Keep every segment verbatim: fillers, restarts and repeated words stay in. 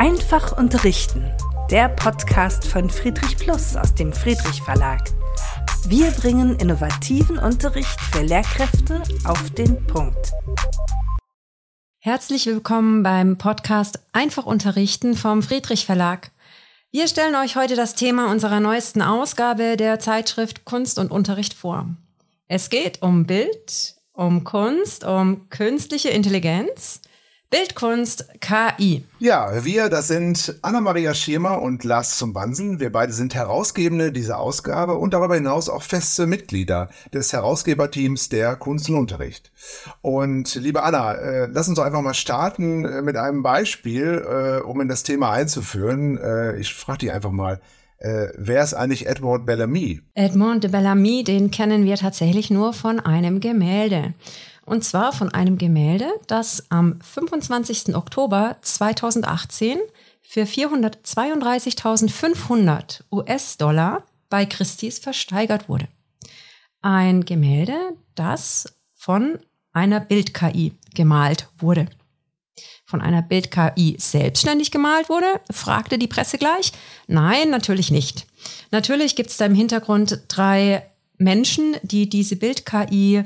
Einfach unterrichten, der Podcast von Friedrich Plus aus dem Friedrich Verlag. Wir bringen innovativen Unterricht für Lehrkräfte auf den Punkt. Herzlich willkommen beim Podcast Einfach unterrichten vom Friedrich Verlag. Wir stellen euch heute das Thema unserer neuesten Ausgabe der Zeitschrift Kunst und Unterricht vor. Es geht um Bild, um Kunst, um künstliche Intelligenz, Bildkunst, K I. Ja, wir, das sind Anna-Maria Schirmer und Lars zum Bansen. Wir beide sind Herausgebende dieser Ausgabe und darüber hinaus auch feste Mitglieder des Herausgeberteams der Kunst und Unterricht. Und liebe Anna, äh, lass uns doch einfach mal starten äh, mit einem Beispiel, äh, um in das Thema einzuführen. Äh, ich frage dich einfach mal, äh, wer ist eigentlich Edmond Bellamy? Edmond de Bellamy, den kennen wir tatsächlich nur von einem Gemälde. Und zwar von einem Gemälde, das am fünfundzwanzigsten Oktober zweitausendachtzehn für vierhundertzweiunddreißigtausendfünfhundert US-Dollar bei Christie's versteigert wurde. Ein Gemälde, das von einer Bild-K I gemalt wurde. Von einer Bild-K I selbstständig gemalt wurde, fragte die Presse gleich. Nein, natürlich nicht. Natürlich gibt es da im Hintergrund drei Menschen, die diese Bild-K I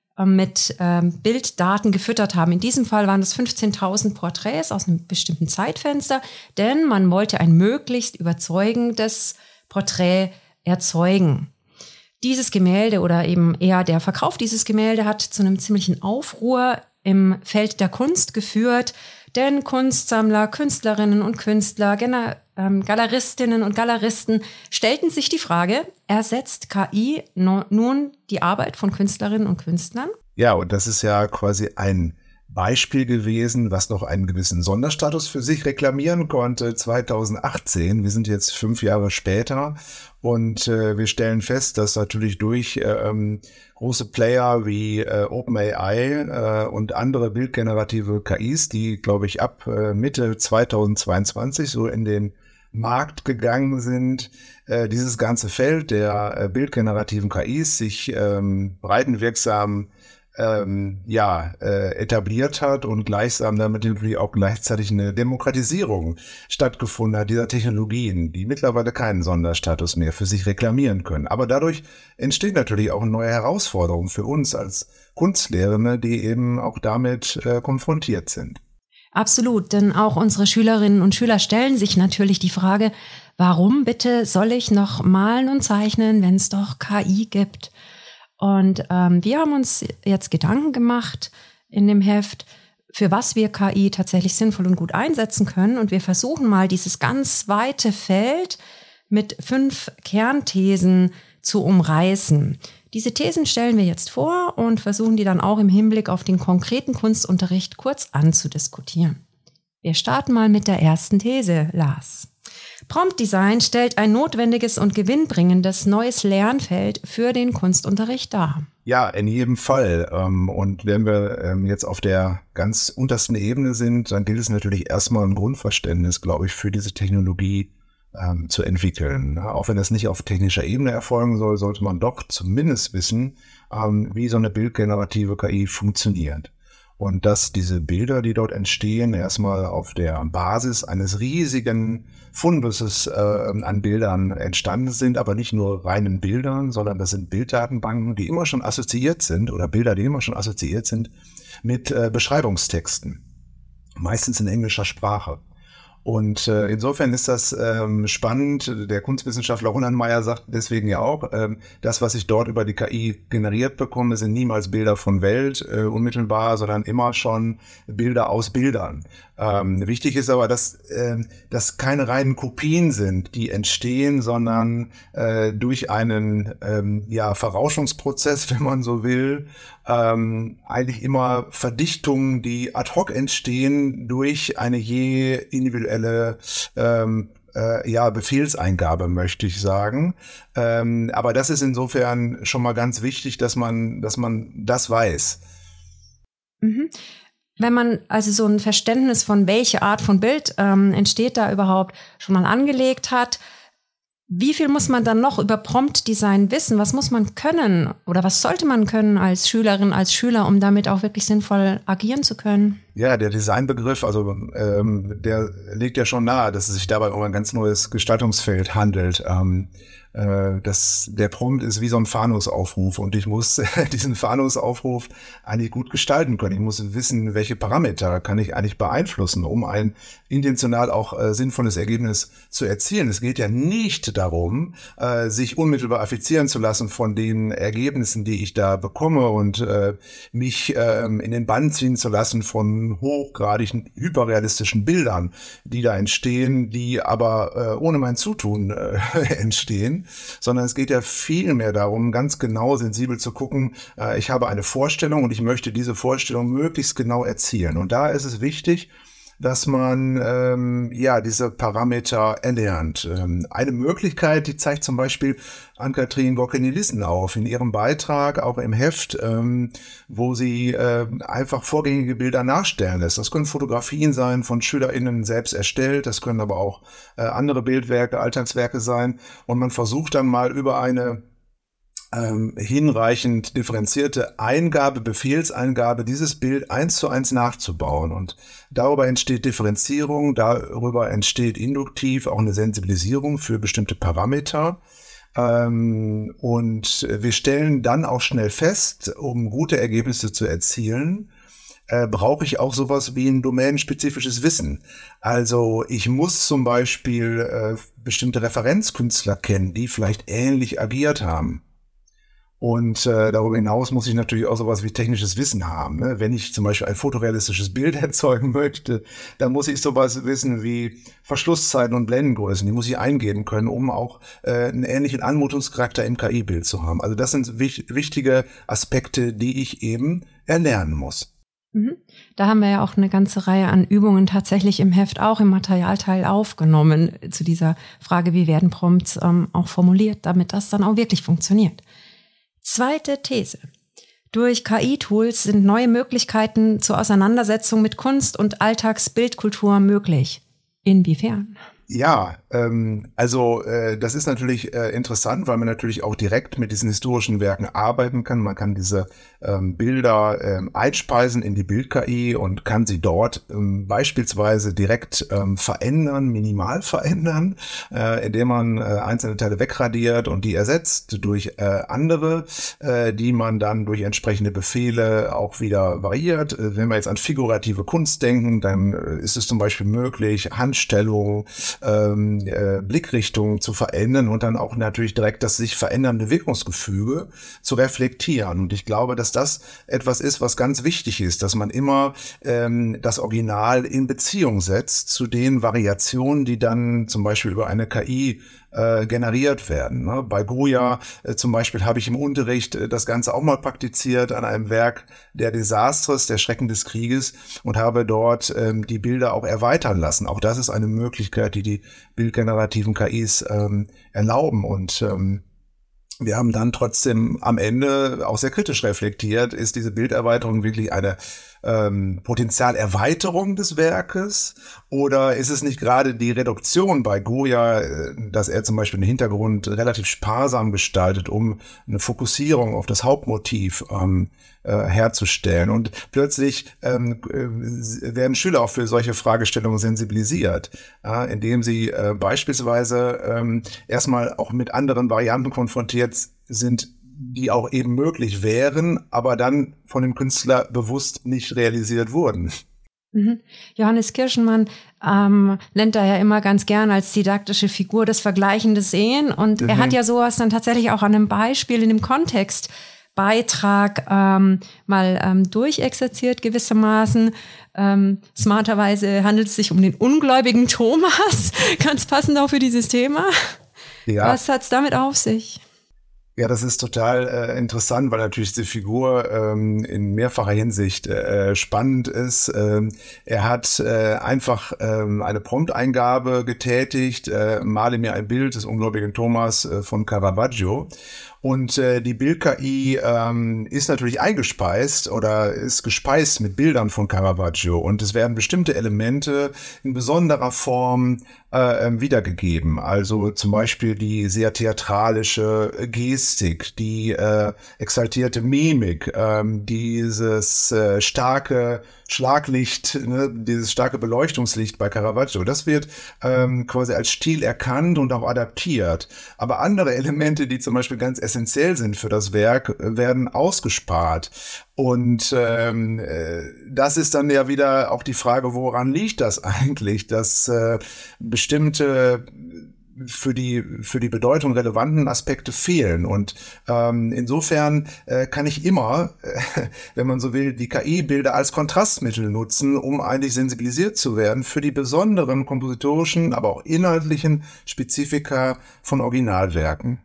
mit ähm, Bilddaten gefüttert haben. In diesem Fall waren das fünfzehntausend Porträts aus einem bestimmten Zeitfenster, denn man wollte ein möglichst überzeugendes Porträt erzeugen. Dieses Gemälde oder eben eher der Verkauf dieses Gemälde hat zu einem ziemlichen Aufruhr im Feld der Kunst geführt, denn Kunstsammler, Künstlerinnen und Künstler, Gener- ähm, Galeristinnen und Galeristen stellten sich die Frage, ersetzt K I no- nun die Arbeit von Künstlerinnen und Künstlern? Ja, und das ist ja quasi ein Beispiel gewesen, was noch einen gewissen Sonderstatus für sich reklamieren konnte, zweitausendachtzehn. Wir sind jetzt fünf Jahre später und äh, wir stellen fest, dass natürlich durch äh, große Player wie äh, OpenAI äh, und andere bildgenerative K Is, die, glaube ich, ab äh, Mitte zweitausendzweiundzwanzig so in den Markt gegangen sind, äh, dieses ganze Feld der äh, bildgenerativen K Is sich ähm, breitenwirksam Ähm, ja, äh, etabliert hat und gleichsam damit natürlich auch gleichzeitig eine Demokratisierung stattgefunden hat dieser Technologien, die mittlerweile keinen Sonderstatus mehr für sich reklamieren können. Aber dadurch entsteht natürlich auch eine neue Herausforderung für uns als Kunstlehrende, die eben auch damit äh, konfrontiert sind. Absolut, denn auch unsere Schülerinnen und Schüler stellen sich natürlich die Frage, warum bitte soll ich noch malen und zeichnen, wenn es doch K I gibt? Und ähm, wir haben uns jetzt Gedanken gemacht in dem Heft, für was wir K I tatsächlich sinnvoll und gut einsetzen können. Und wir versuchen mal, dieses ganz weite Feld mit fünf Kernthesen zu umreißen. Diese Thesen stellen wir jetzt vor und versuchen die dann auch im Hinblick auf den konkreten Kunstunterricht kurz anzudiskutieren. Wir starten mal mit der ersten These, Lars. Prompt Design stellt ein notwendiges und gewinnbringendes neues Lernfeld für den Kunstunterricht dar. Ja, in jedem Fall. Und wenn wir jetzt auf der ganz untersten Ebene sind, dann gilt es natürlich erstmal ein Grundverständnis, glaube ich, für diese Technologie ähm, zu entwickeln. Auch wenn das nicht auf technischer Ebene erfolgen soll, sollte man doch zumindest wissen, ähm, wie so eine bildgenerative K I funktioniert. Und dass diese Bilder, die dort entstehen, erstmal auf der Basis eines riesigen Funduses äh, an Bildern entstanden sind, aber nicht nur reinen Bildern, sondern das sind Bilddatenbanken, die immer schon assoziiert sind oder Bilder, die immer schon assoziiert sind mit äh, Beschreibungstexten, meistens in englischer Sprache. Und äh, insofern ist das ähm, spannend. Der Kunstwissenschaftler Roland Meyer sagt deswegen ja auch, ähm, das, was ich dort über die K I generiert bekomme, sind niemals Bilder von Welt äh, unmittelbar, sondern immer schon Bilder aus Bildern. Ähm, wichtig ist aber, dass äh, das keine reinen Kopien sind, die entstehen, sondern äh, durch einen ähm, ja, Verrauschungsprozess, wenn man so will, ähm, eigentlich immer Verdichtungen, die ad hoc entstehen durch eine je individuelle ähm, äh, ja, Befehlseingabe, möchte ich sagen. Ähm, aber das ist insofern schon mal ganz wichtig, dass man, dass man das weiß. Mhm. Wenn man also so ein Verständnis von welche Art von Bild ähm, entsteht da überhaupt schon mal angelegt hat, Wie viel muss man dann noch über Prompt-Design wissen? Was muss man können oder was sollte man können als Schülerin, als Schüler, um damit auch wirklich sinnvoll agieren zu können? Ja, der Designbegriff, also ähm, der legt ja schon nahe, dass es sich dabei um ein ganz neues Gestaltungsfeld handelt. Ähm, äh, das, der Prompt ist wie so ein Fahnungsaufruf und ich muss diesen Fahnungsaufruf eigentlich gut gestalten können. Ich muss wissen, welche Parameter kann ich eigentlich beeinflussen, um ein intentional auch äh, sinnvolles Ergebnis zu erzielen. Es geht ja nicht darum, äh, sich unmittelbar affizieren zu lassen von den Ergebnissen, die ich da bekomme und äh, mich äh, in den Bann ziehen zu lassen von hochgradigen, hyperrealistischen Bildern, die da entstehen, die aber äh, ohne mein Zutun äh, entstehen, sondern es geht ja viel mehr darum, ganz genau sensibel zu gucken, äh, ich habe eine Vorstellung und ich möchte diese Vorstellung möglichst genau erzielen. Und da ist es wichtig, dass man ähm, ja diese Parameter erlernt. Ähm, eine Möglichkeit, die zeigt zum Beispiel Ann-Kathrin Gocke-Nielissen auf in ihrem Beitrag, auch im Heft, ähm, wo sie äh, einfach vorgängige Bilder nachstellen lässt. Das können Fotografien sein, von SchülerInnen selbst erstellt, das können aber auch äh, andere Bildwerke, Alltagswerke sein. Und man versucht dann mal über eine Ähm, hinreichend differenzierte Eingabe, Befehlseingabe, dieses Bild eins zu eins nachzubauen. Und darüber entsteht Differenzierung, darüber entsteht induktiv auch eine Sensibilisierung für bestimmte Parameter. Ähm, und wir stellen dann auch schnell fest, um gute Ergebnisse zu erzielen, äh, brauche ich auch sowas wie ein domänenspezifisches Wissen. Also ich muss zum Beispiel äh, bestimmte Referenzkünstler kennen, die vielleicht ähnlich agiert haben. Und äh, darüber hinaus muss ich natürlich auch sowas wie technisches Wissen haben. Ne? Wenn ich zum Beispiel ein fotorealistisches Bild erzeugen möchte, dann muss ich sowas wissen wie Verschlusszeiten und Blendengrößen. Die muss ich eingeben können, um auch äh, einen ähnlichen Anmutungscharakter im K I-Bild zu haben. Also das sind wich- wichtige Aspekte, die ich eben erlernen muss. Mhm. Da haben wir ja auch eine ganze Reihe an Übungen tatsächlich im Heft, auch im Materialteil aufgenommen zu dieser Frage, wie werden Prompts ähm, auch formuliert, damit das dann auch wirklich funktioniert. Zweite These. Durch K I-Tools sind neue Möglichkeiten zur Auseinandersetzung mit Kunst und Alltagsbildkultur möglich. Inwiefern? Ja, ähm, also äh, das ist natürlich äh, interessant, weil man natürlich auch direkt mit diesen historischen Werken arbeiten kann. Man kann diese ähm, Bilder ähm, einspeisen in die Bild-K I und kann sie dort ähm, beispielsweise direkt ähm, verändern, minimal verändern, äh, indem man äh, einzelne Teile wegradiert und die ersetzt durch äh, andere, äh, die man dann durch entsprechende Befehle auch wieder variiert. Äh, wenn wir jetzt an figurative Kunst denken, dann äh, ist es zum Beispiel möglich, Handstellung, Ähm, äh, Blickrichtung zu verändern und dann auch natürlich direkt das sich verändernde Wirkungsgefüge zu reflektieren. Und ich glaube, dass das etwas ist, was ganz wichtig ist, dass man immer ähm, das Original in Beziehung setzt zu den Variationen, die dann zum Beispiel über eine K I äh, generiert werden. Ne? Bei Goya äh, zum Beispiel habe ich im Unterricht äh, das Ganze auch mal praktiziert an einem Werk der Desastres, der Schrecken des Krieges und habe dort ähm, die Bilder auch erweitern lassen. Auch das ist eine Möglichkeit, die die bildgenerativen K Is ähm, erlauben und ähm, wir haben dann trotzdem am Ende auch sehr kritisch reflektiert, ist diese Bilderweiterung wirklich eine ähm, Potenzialerweiterung des Werkes oder ist es nicht gerade die Reduktion bei Goya, dass er zum Beispiel den Hintergrund relativ sparsam gestaltet, um eine Fokussierung auf das Hauptmotiv ähm, äh, herzustellen und plötzlich ähm, äh, werden Schüler auch für solche Fragestellungen sensibilisiert, äh, indem sie äh, beispielsweise ähm, erstmal auch mit anderen Varianten konfrontiert sind, die auch eben möglich wären, aber dann von dem Künstler bewusst nicht realisiert wurden. Mhm. Johannes Kirschenmann ähm, nennt er ja immer ganz gern als didaktische Figur das vergleichende Sehen und mhm. er hat ja sowas dann tatsächlich auch an einem Beispiel in dem Kontext Beitrag ähm, mal ähm, durchexerziert gewissermaßen. Ähm, smarterweise handelt es sich um den ungläubigen Thomas, ganz passend auch für dieses Thema. Ja. Was hat's damit auf sich? Ja, das ist total äh, interessant, weil natürlich diese Figur ähm, in mehrfacher Hinsicht äh, spannend ist. Ähm, er hat äh, einfach ähm, eine Prompteingabe getätigt, äh, male mir ein Bild des ungläubigen Thomas äh, von Caravaggio. Und äh, die Bild-K I ähm, ist natürlich eingespeist oder ist gespeist mit Bildern von Caravaggio. Und es werden bestimmte Elemente in besonderer Form äh, wiedergegeben. Also zum Beispiel die sehr theatralische Gestik, die äh, exaltierte Mimik, äh, dieses äh, starke Schlaglicht, ne, dieses starke Beleuchtungslicht bei Caravaggio. Das wird ähm, quasi als Stil erkannt und auch adaptiert. Aber andere Elemente, die zum Beispiel ganz essentiell sind für das Werk, werden ausgespart. Und ähm, äh, das ist dann ja wieder auch die Frage, woran liegt das eigentlich, dass äh, bestimmte für die für die Bedeutung relevanten Aspekte fehlen. Und ähm, insofern äh, kann ich immer, äh, wenn man so will, die K I-Bilder als Kontrastmittel nutzen, um eigentlich sensibilisiert zu werden für die besonderen kompositorischen, aber auch inhaltlichen Spezifika von Originalwerken.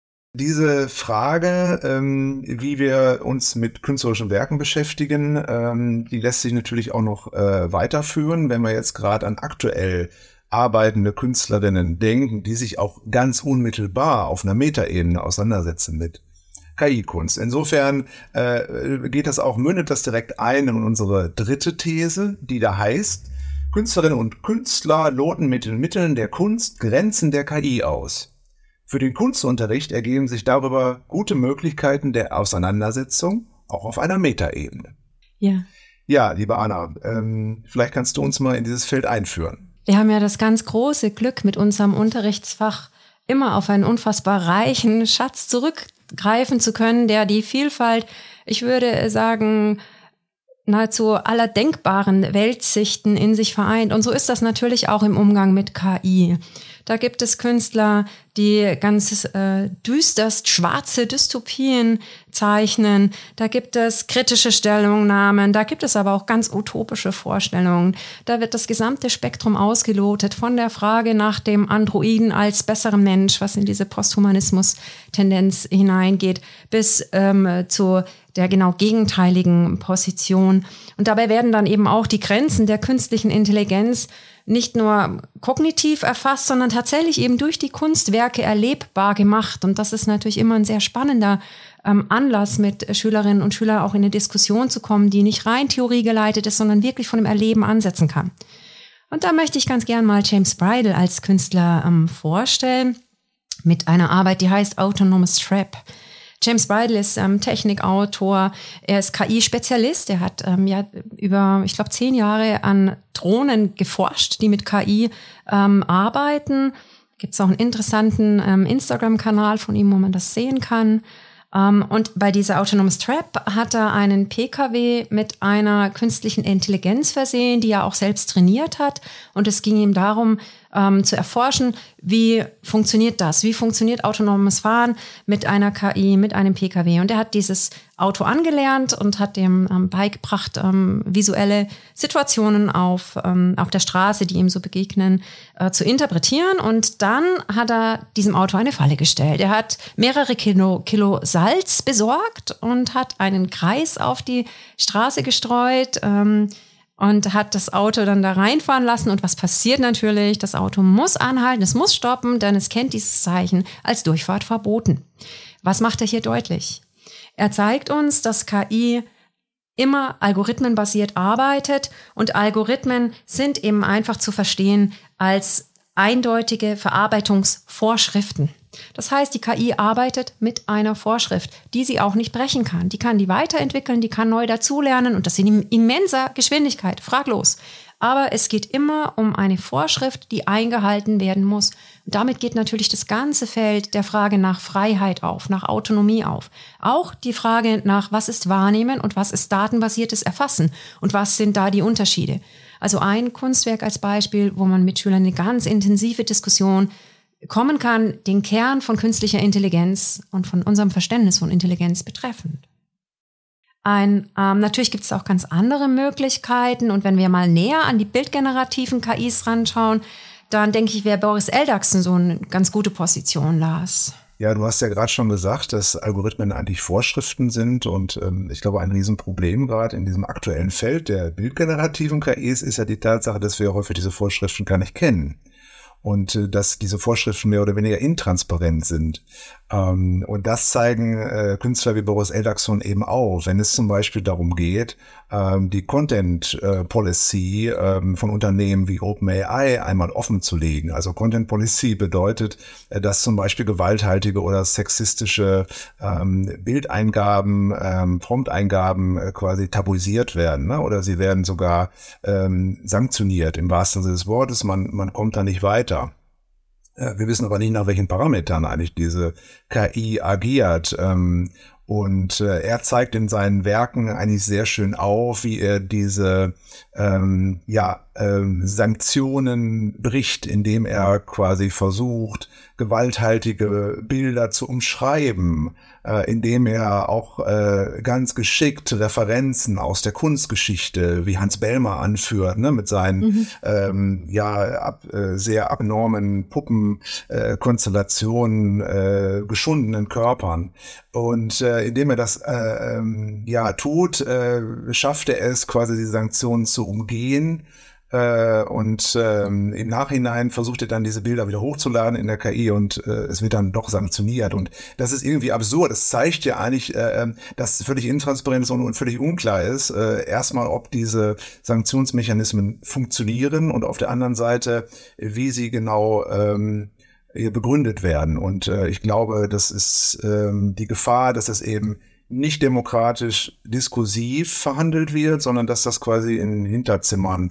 Diese Frage, ähm, wie wir uns mit künstlerischen Werken beschäftigen, ähm, die lässt sich natürlich auch noch äh, weiterführen, wenn wir jetzt gerade an aktuell arbeitende Künstlerinnen denken, die sich auch ganz unmittelbar auf einer Metaebene auseinandersetzen mit K I-Kunst. Insofern äh, geht das auch, mündet das direkt ein in unsere dritte These, die da heißt, Künstlerinnen und Künstler loten mit den Mitteln der Kunst Grenzen der K I aus. Für den Kunstunterricht ergeben sich darüber gute Möglichkeiten der Auseinandersetzung, auch auf einer Metaebene. Ja. Ja, liebe Anna, ähm, vielleicht kannst du uns mal in dieses Feld einführen. Wir haben ja das ganz große Glück, mit unserem Unterrichtsfach immer auf einen unfassbar reichen Schatz zurückgreifen zu können, der die Vielfalt, ich würde sagen, nahezu aller denkbaren Weltsichten in sich vereint. Und so ist das natürlich auch im Umgang mit K I. Da gibt es Künstler, die ganz äh, düsterst schwarze Dystopien zeichnen. Da gibt es kritische Stellungnahmen. Da gibt es aber auch ganz utopische Vorstellungen. Da wird das gesamte Spektrum ausgelotet, von der Frage nach dem Androiden als besseren Mensch, was in diese Posthumanismus-Tendenz hineingeht, bis ähm, zu der genau gegenteiligen Position. Und dabei werden dann eben auch die Grenzen der künstlichen Intelligenz nicht nur kognitiv erfasst, sondern tatsächlich eben durch die Kunstwerke erlebbar gemacht. Und das ist natürlich immer ein sehr spannender ähm, Anlass, mit Schülerinnen und Schülern auch in eine Diskussion zu kommen, die nicht rein theoriegeleitet ist, sondern wirklich von dem Erleben ansetzen kann. Und da möchte ich ganz gern mal James Bridle als Künstler ähm, vorstellen, mit einer Arbeit, die heißt Autonomous Trap. James Bridle ist ähm, Technikautor, er ist K I-Spezialist, er hat ähm, ja über, ich glaube, zehn Jahre an Drohnen geforscht, die mit K I ähm, arbeiten. Gibt es auch einen interessanten ähm, Instagram-Kanal von ihm, wo man das sehen kann. Um, und bei dieser Autonomous Trap hat er einen P K W mit einer künstlichen Intelligenz versehen, die er auch selbst trainiert hat. Und es ging ihm darum, um, zu erforschen, wie funktioniert das? Wie funktioniert autonomes Fahren mit einer K I, mit einem P K W? Und er hat dieses Auto angelernt und hat dem um, beigebracht, um, visuelle Situationen auf, um, auf der Straße, die ihm so begegnen, uh, zu interpretieren. Und dann hat er diesem Auto eine Falle gestellt. Er hat mehrere Kilo, Kilo Salz besorgt und hat einen Kreis auf die Straße gestreut ähm, und hat das Auto dann da reinfahren lassen. Und was passiert natürlich? Das Auto muss anhalten, es muss stoppen, denn es kennt dieses Zeichen als Durchfahrt verboten. Was macht er hier deutlich? Er zeigt uns, dass K I immer algorithmenbasiert arbeitet und Algorithmen sind eben einfach zu verstehen als eindeutige Verarbeitungsvorschriften. Das heißt, die K I arbeitet mit einer Vorschrift, die sie auch nicht brechen kann. Die kann die weiterentwickeln, die kann neu dazulernen und das in immenser Geschwindigkeit, fraglos. Aber es geht immer um eine Vorschrift, die eingehalten werden muss. Und damit geht natürlich das ganze Feld der Frage nach Freiheit auf, nach Autonomie auf. Auch die Frage nach, was ist Wahrnehmen und was ist datenbasiertes Erfassen und was sind da die Unterschiede. Also ein Kunstwerk als Beispiel, wo man mit Schülern eine ganz intensive Diskussion kommen kann, den Kern von künstlicher Intelligenz und von unserem Verständnis von Intelligenz betreffend. Ein, ähm, natürlich gibt es auch ganz andere Möglichkeiten und wenn wir mal näher an die bildgenerativen K Is ranschauen, dann denke ich, wäre Boris Eldagsen so eine ganz gute Position, Lars. Ja, du hast ja gerade schon gesagt, dass Algorithmen eigentlich Vorschriften sind und ähm, ich glaube, ein Riesenproblem gerade in diesem aktuellen Feld der bildgenerativen K Is ist ja die Tatsache, dass wir häufig diese Vorschriften gar nicht kennen. und äh, dass diese Vorschriften mehr oder weniger intransparent sind. Ähm, und das zeigen äh, Künstler wie Boris Eldagson eben auch, wenn es zum Beispiel darum geht, ähm, die Content äh, Policy ähm, von Unternehmen wie OpenAI einmal offen zu legen. Also Content Policy bedeutet, äh, dass zum Beispiel gewalthaltige oder sexistische ähm, Bildeingaben, ähm, Prompteingaben äh, quasi tabuisiert werden, ne? Oder sie werden sogar ähm, sanktioniert im wahrsten Sinne des Wortes. Man, man kommt da nicht weiter. Wir wissen aber nicht, nach welchen Parametern eigentlich diese K I agiert. Und er zeigt in seinen Werken eigentlich sehr schön auf, wie er diese ähm, ja, ähm, Sanktionen bricht, indem er quasi versucht, gewalthaltige Bilder zu umschreiben, äh, indem er auch äh, ganz geschickt Referenzen aus der Kunstgeschichte, wie Hans Bellmer anführt, ne, mit seinen mhm. ähm, ja ab, äh, sehr abnormen Puppenkonstellationen, äh, äh, geschundenen Körpern. Und äh, indem er das äh, ähm, ja tut, äh, schafft er es, quasi die Sanktionen zu umgehen. Und ähm, im Nachhinein versucht er dann, diese Bilder wieder hochzuladen in der K I und äh, es wird dann doch sanktioniert. Und das ist irgendwie absurd. Das zeigt ja eigentlich, äh, dass es völlig intransparent ist und völlig unklar ist. Äh, erstmal, ob diese Sanktionsmechanismen funktionieren und auf der anderen Seite, wie sie genau ähm, begründet werden. Und äh, ich glaube, das ist ähm, die Gefahr, dass das eben nicht demokratisch diskursiv verhandelt wird, sondern dass das quasi in Hinterzimmern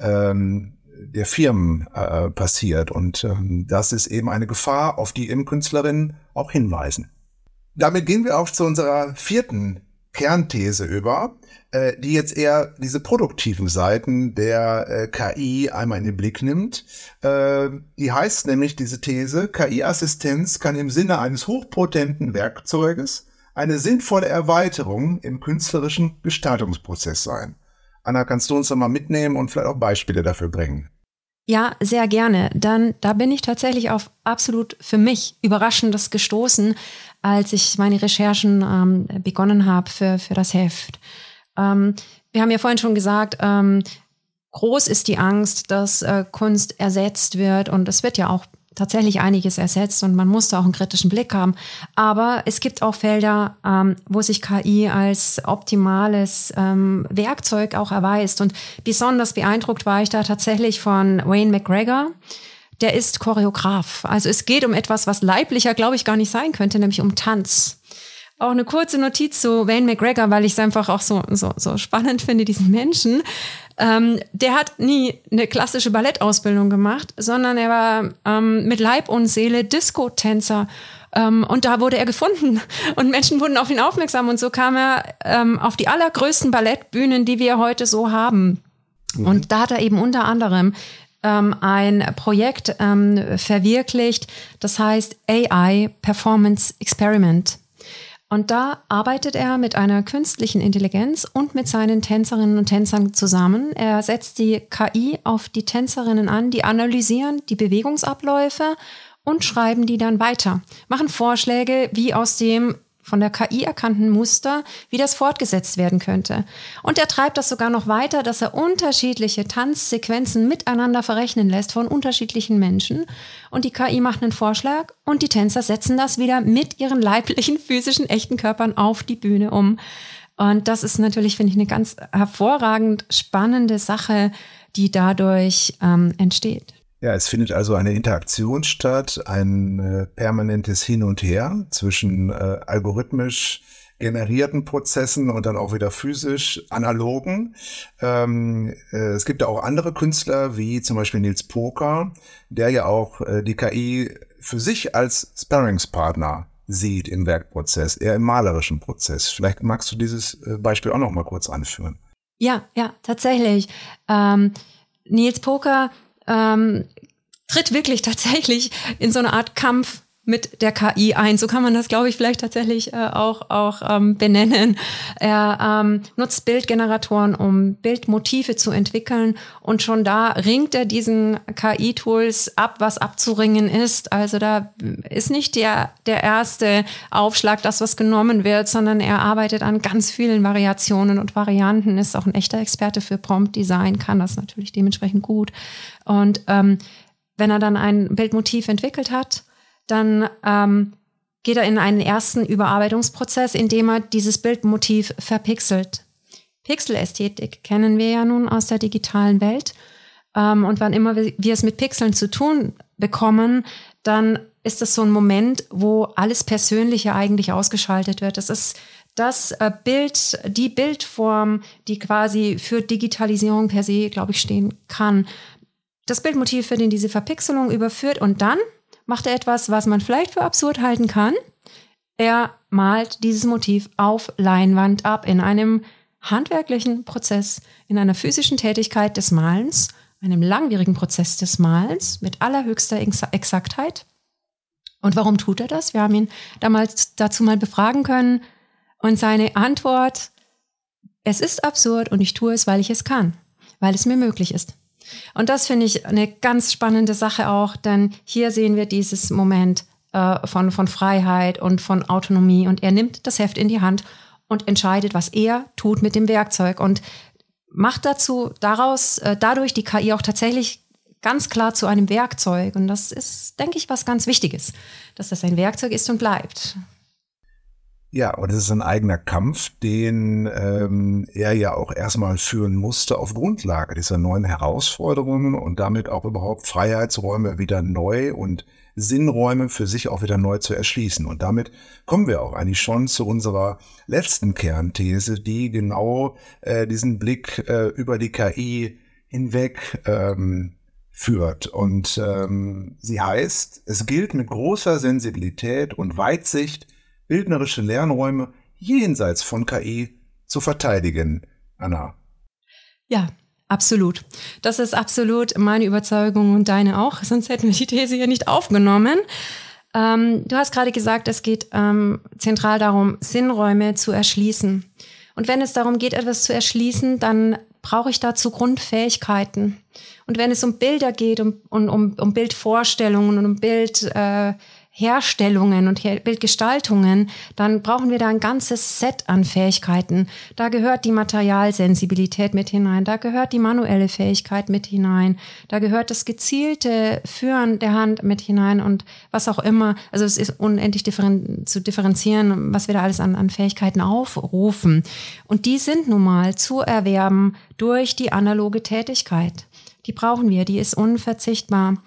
ähm, der Firmen äh, passiert. Und ähm, das ist eben eine Gefahr, auf die eben Künstlerinnen auch hinweisen. Damit gehen wir auch zu unserer vierten Kernthese über, äh, die jetzt eher diese produktiven Seiten der äh, K I einmal in den Blick nimmt. Äh, die heißt nämlich, diese These, K I-Assistenz kann im Sinne eines hochpotenten Werkzeuges eine sinnvolle Erweiterung im künstlerischen Gestaltungsprozess sein. Anna, kannst du uns da mal mitnehmen und vielleicht auch Beispiele dafür bringen? Ja, sehr gerne. Dann, da bin ich tatsächlich auf absolut für mich Überraschendes gestoßen, als ich meine Recherchen ähm, begonnen habe für, für das Heft. Ähm, wir haben ja vorhin schon gesagt, ähm, groß ist die Angst, dass äh, Kunst ersetzt wird, und es wird ja auch tatsächlich einiges ersetzt und man muss da auch einen kritischen Blick haben. Aber es gibt auch Felder, ähm, wo sich K I als optimales ähm, Werkzeug auch erweist. Und besonders beeindruckt war ich da tatsächlich von Wayne McGregor. Der ist Choreograf. Also es geht um etwas, was leiblicher, glaube ich, gar nicht sein könnte, nämlich um Tanz. Auch eine kurze Notiz zu Wayne McGregor, weil ich es einfach auch so, so, so spannend finde, diesen Menschen. Ähm, der hat nie eine klassische Ballettausbildung gemacht, sondern er war ähm, mit Leib und Seele Disco-Tänzer. Ähm, und da wurde er gefunden und Menschen wurden auf ihn aufmerksam und so kam er ähm, auf die allergrößten Ballettbühnen, die wir heute so haben. Mhm. Und da hat er eben unter anderem ähm, ein Projekt ähm, verwirklicht, das heißt A I Performance Experiment. Und da arbeitet er mit einer künstlichen Intelligenz und mit seinen Tänzerinnen und Tänzern zusammen. Er setzt die K I auf die Tänzerinnen an, die analysieren die Bewegungsabläufe und schreiben die dann weiter. Machen Vorschläge, wie aus dem von der K I erkannten Muster, wie das fortgesetzt werden könnte. Und er treibt das sogar noch weiter, dass er unterschiedliche Tanzsequenzen miteinander verrechnen lässt von unterschiedlichen Menschen. Und die K I macht einen Vorschlag und die Tänzer setzen das wieder mit ihren leiblichen, physischen, echten Körpern auf die Bühne um. Und das ist natürlich, finde ich, eine ganz hervorragend spannende Sache, die dadurch ähm, entsteht. Ja, es findet also eine Interaktion statt, ein äh, permanentes Hin und Her zwischen äh, algorithmisch generierten Prozessen und dann auch wieder physisch analogen. Ähm, äh, es gibt ja auch andere Künstler, wie zum Beispiel Niels Poker, der ja auch äh, die K I für sich als Sparringspartner sieht im Werkprozess, eher im malerischen Prozess. Vielleicht magst du dieses äh, Beispiel auch noch mal kurz anführen. Ja, ja, tatsächlich. Ähm, Niels Poker Ähm, tritt wirklich tatsächlich in so eine Art Kampf mit der K I ein. So kann man das, glaube ich, vielleicht tatsächlich äh, auch, auch ähm, benennen. Er ähm, nutzt Bildgeneratoren, um Bildmotive zu entwickeln. Und schon da ringt er diesen K I-Tools ab, was abzuringen ist. Also da ist nicht der, der erste Aufschlag, das, was genommen wird, sondern er arbeitet an ganz vielen Variationen und Varianten, ist auch ein echter Experte für Prompt-Design, kann das natürlich dementsprechend gut. Und ähm, wenn er dann ein Bildmotiv entwickelt hat, dann ähm, geht er in einen ersten Überarbeitungsprozess, in dem er dieses Bildmotiv verpixelt. Pixelästhetik kennen wir ja nun aus der digitalen Welt. Ähm, und wann immer wir, wir es mit Pixeln zu tun bekommen, dann ist das so ein Moment, wo alles Persönliche eigentlich ausgeschaltet wird. Das ist das äh, Bild, die Bildform, die quasi für Digitalisierung per se, glaube ich, stehen kann. Das Bildmotiv wird in diese Verpixelung überführt und dann macht er etwas, was man vielleicht für absurd halten kann. Er malt dieses Motiv auf Leinwand ab in einem handwerklichen Prozess, in einer physischen Tätigkeit des Malens, einem langwierigen Prozess des Malens mit allerhöchster Exaktheit. Und warum tut er das? Wir haben ihn damals dazu mal befragen können und seine Antwort: Es ist absurd und ich tue es, weil ich es kann, weil es mir möglich ist. Und das finde ich eine ganz spannende Sache auch, denn hier sehen wir dieses Moment äh, von, von Freiheit und von Autonomie und er nimmt das Heft in die Hand und entscheidet, was er tut mit dem Werkzeug und macht dazu daraus äh, dadurch die K I auch tatsächlich ganz klar zu einem Werkzeug. Und das ist, denke ich, was ganz Wichtiges, dass das ein Werkzeug ist und bleibt. Ja, und es ist ein eigener Kampf, den ähm, er ja auch erstmal führen musste auf Grundlage dieser neuen Herausforderungen und damit auch überhaupt Freiheitsräume wieder neu und Sinnräume für sich auch wieder neu zu erschließen. Und damit kommen wir auch eigentlich schon zu unserer letzten Kernthese, die genau äh, diesen Blick äh, über die K I hinweg ähm, führt. Und ähm, sie heißt, es gilt mit großer Sensibilität und Weitsicht, bildnerische Lernräume jenseits von K I zu verteidigen. Anna. Ja, absolut. Das ist absolut meine Überzeugung und deine auch, sonst hätten wir die These hier nicht aufgenommen. Ähm, du hast gerade gesagt, es geht ähm, zentral darum, Sinnräume zu erschließen. Und wenn es darum geht, etwas zu erschließen, dann brauche ich dazu Grundfähigkeiten. Und wenn es um Bilder geht, um, um, um Bildvorstellungen und um Bild äh, Herstellungen und Her- Bildgestaltungen, dann brauchen wir da ein ganzes Set an Fähigkeiten. Da gehört die Materialsensibilität mit hinein, da gehört die manuelle Fähigkeit mit hinein, da gehört das gezielte Führen der Hand mit hinein und was auch immer. Also es ist unendlich differen- zu differenzieren, was wir da alles an, an Fähigkeiten aufrufen. Und die sind nun mal zu erwerben durch die analoge Tätigkeit. Die brauchen wir, die ist unverzichtbar.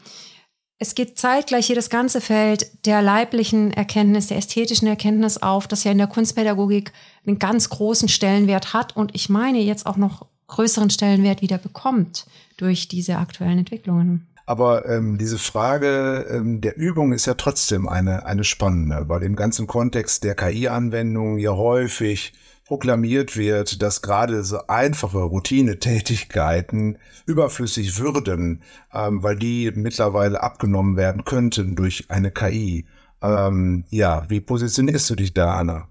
Es geht zeitgleich hier das ganze Feld der leiblichen Erkenntnis, der ästhetischen Erkenntnis auf, das ja in der Kunstpädagogik einen ganz großen Stellenwert hat und ich meine jetzt auch noch größeren Stellenwert wieder bekommt durch diese aktuellen Entwicklungen. Aber ähm, diese Frage ähm, der Übung ist ja trotzdem eine, eine spannende, weil im ganzen Kontext der K I-Anwendung ja häufig proklamiert wird, dass gerade so einfache Routinetätigkeiten überflüssig würden, ähm, weil die mittlerweile abgenommen werden könnten durch eine K I. Ähm, ja, wie positionierst du dich da, Anna?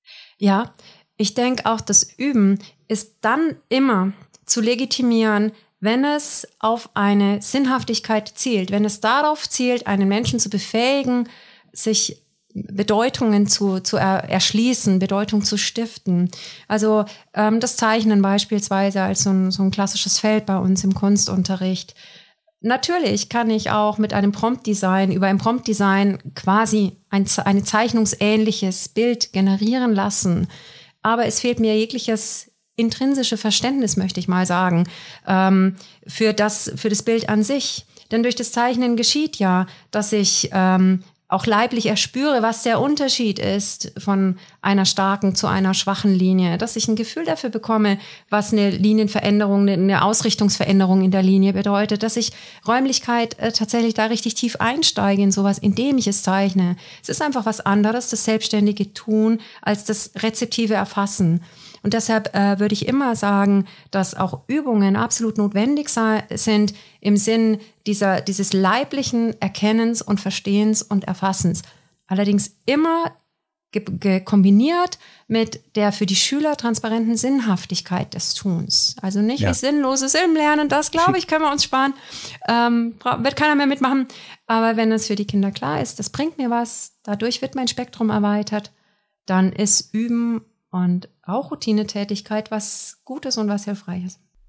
Ja, ich denke auch, das Üben ist dann immer zu legitimieren, wenn es auf eine Sinnhaftigkeit zielt, wenn es darauf zielt, einen Menschen zu befähigen, sich Bedeutungen zu, zu er, erschließen, Bedeutung zu stiften. Also ähm, das Zeichnen beispielsweise als so ein, so ein klassisches Feld bei uns im Kunstunterricht. Natürlich kann ich auch mit einem Promptdesign, über ein Promptdesign quasi ein eine zeichnungsähnliches Bild generieren lassen. Aber es fehlt mir jegliches intrinsische Verständnis, möchte ich mal sagen, ähm, für das, für das Bild an sich. Denn durch das Zeichnen geschieht ja, dass ich ähm, auch leiblich erspüre, was der Unterschied ist von einer starken zu einer schwachen Linie, dass ich ein Gefühl dafür bekomme, was eine Linienveränderung, eine Ausrichtungsveränderung in der Linie bedeutet, dass ich Räumlichkeit äh, tatsächlich da richtig tief einsteige in sowas, indem ich es zeichne. Es ist einfach was anderes, das selbstständige Tun, als das rezeptive Erfassen. Und deshalb äh, würde ich immer sagen, dass auch Übungen absolut notwendig sei, sind im Sinn dieser, dieses leiblichen Erkennens und Verstehens und Erfassens. Allerdings immer ge- ge- kombiniert mit der für die Schüler transparenten Sinnhaftigkeit des Tuns. Also nicht Ja. wie sinnloses im Lernen, das glaube ich, können wir uns sparen. Ähm, wird keiner mehr mitmachen. Aber wenn es für die Kinder klar ist, das bringt mir was, dadurch wird mein Spektrum erweitert, dann ist Üben und auch Routinetätigkeit was Gutes und was Hilfreiches.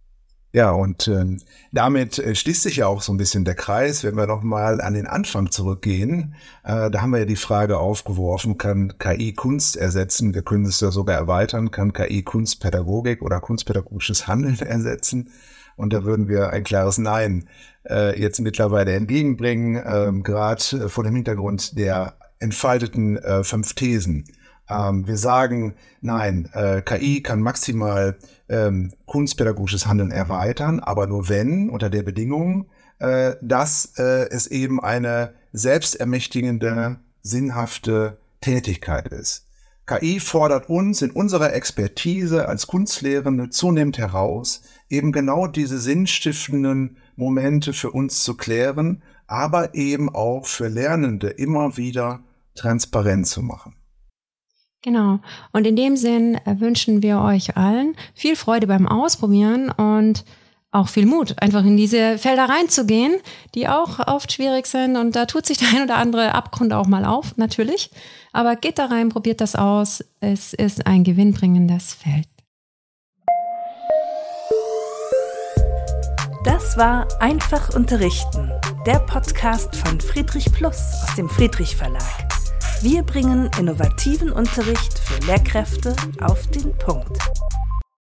Ja, und äh, damit äh, schließt sich ja auch so ein bisschen der Kreis, wenn wir nochmal an den Anfang zurückgehen. Äh, da haben wir ja die Frage aufgeworfen, kann K I Kunst ersetzen? Wir können es ja sogar erweitern, kann K I Kunstpädagogik oder kunstpädagogisches Handeln ersetzen? Und da würden wir ein klares Nein äh, jetzt mittlerweile entgegenbringen, äh, gerade vor dem Hintergrund der entfalteten äh, fünf Thesen. Ähm, wir sagen, nein, äh, K I kann maximal ähm, kunstpädagogisches Handeln erweitern, aber nur wenn, unter der Bedingung, äh, dass äh, es eben eine selbstermächtigende, sinnhafte Tätigkeit ist. K I fordert uns in unserer Expertise als Kunstlehrende zunehmend heraus, eben genau diese sinnstiftenden Momente für uns zu klären, aber eben auch für Lernende immer wieder transparent zu machen. Genau. Und in dem Sinn wünschen wir euch allen viel Freude beim Ausprobieren und auch viel Mut, einfach in diese Felder reinzugehen, die auch oft schwierig sind. Und da tut sich der ein oder andere Abgrund auch mal auf, natürlich. Aber geht da rein, probiert das aus. Es ist ein gewinnbringendes Feld. Das war Einfach unterrichten, der Podcast von Friedrich Plus aus dem Friedrich Verlag. Wir bringen innovativen Unterricht für Lehrkräfte auf den Punkt.